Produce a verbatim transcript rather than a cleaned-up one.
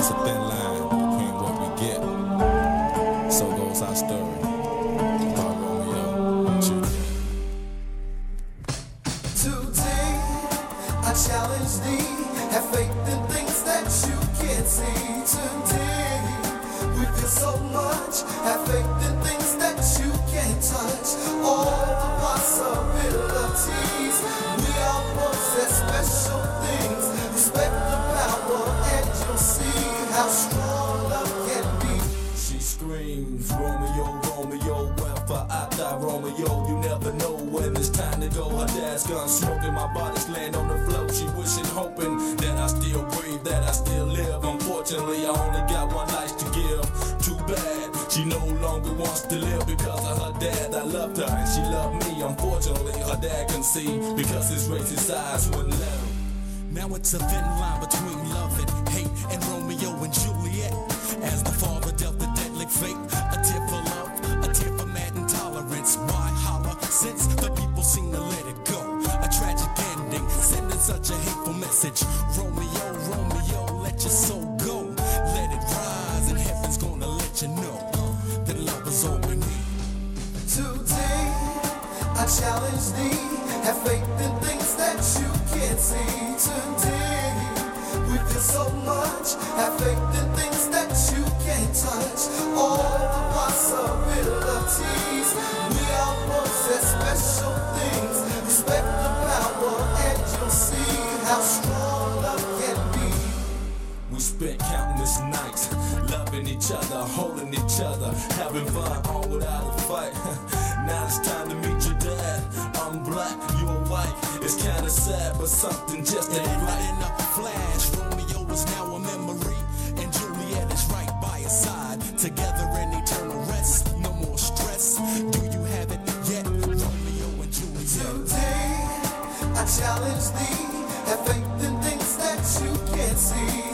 It's a thin line between what we get. So goes our story. About Romeo and Juliet. Today, I challenge thee. Have faith in things that you can't see. Today, we feel so much. Have faith in things that you can't touch. All the possibilities. We all possess special things. Respect the power and you'll see how strong love can be. She screams, Romeo, Romeo, wherever I die, Romeo, you never know when it's time to go. Her dad's gun smoking, my body's laying on the floor. She wishing, hoping that I still breathe, that I still live. Unfortunately, I only got one life to give. Too bad, she no longer wants to live because of her dad. I loved her and she loved me. Unfortunately, her dad can see because his racist eyes wouldn't let him. Now it's a thin line between love and hate, and Romeo and Juliet. As the father dealt the deadly fate, a tear for love, a tear for mad intolerance. Why holler since the people seem to let it go? A tragic ending, sending such a hateful message. Romeo, Romeo, let your soul go. Let it rise and heaven's gonna let you know that love is all we need. Today, I challenge thee. Have faith in things that you can't see. Today, we feel so much. Have faith in things that you can't touch. All the possibilities. We all possess special things. Respect the power and you'll see how strong love can be. We spent countless nights loving each other, holding each other, having fun, all without a fight. Now it's time to meet your dad. I'm black, you're white. It's kinda sad, but something just ain't Right right. in a flash, Romeo is now a memory, and Juliet is right by his side. Together in eternal rest, no more stress. Do you have it yet, Romeo and Juliet? Today, I challenge thee. Have faith in things that you can't see.